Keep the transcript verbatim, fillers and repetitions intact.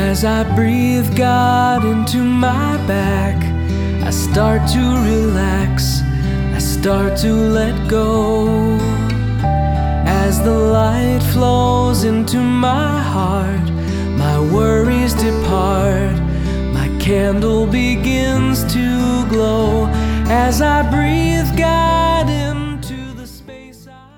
As I breathe God into my back, I start to relax, I start to let go. As the light flows into my heart, my worries depart, my candle begins to glow. As I breathe God